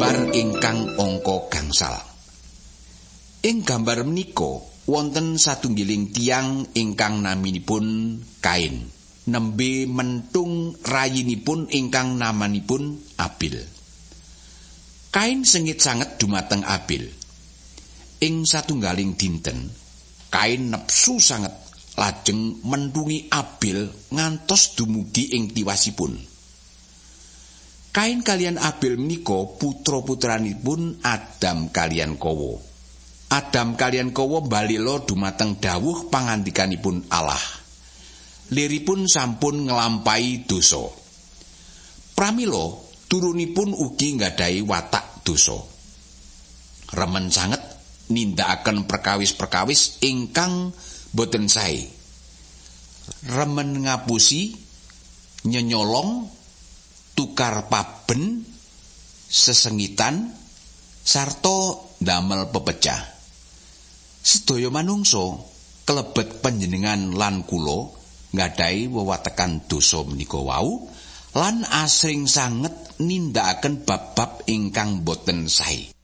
gambar ingkang angka gangsal. Ing gambar menika wonten satunggiling tiyang ingkang naminipun Kain, nembe mentung rayinipun ingkang namanipun Abil. Kain sengit sanget dumateng Abil. Ing satunggaling dinten, Kain nepsu sanget lajeng mentungi Abil ngantos dumugi ing tiwasipun. Kain kaliyan Abil menika putra-putranipun Adam kaliyan Kawa. Adam kaliyan Kawa balila dumateng dawuh pangandikanipun Allah. Liripun sampun nglampahi dosa. Pramila turunipun ugi nggadahi watak dosa. Remen sanget nindakaken perkawis-perkawis ingkang boten sae. Remen ngapusi, nyenyolong, tukar paben, sesengitan, sarta ndamel pepecah. Sedaya manungsa kelebet panjenengan lan kula nggadahi wewatekan dosa menika wau lan asring sanget nindakaken bab-bab ingkang boten sae.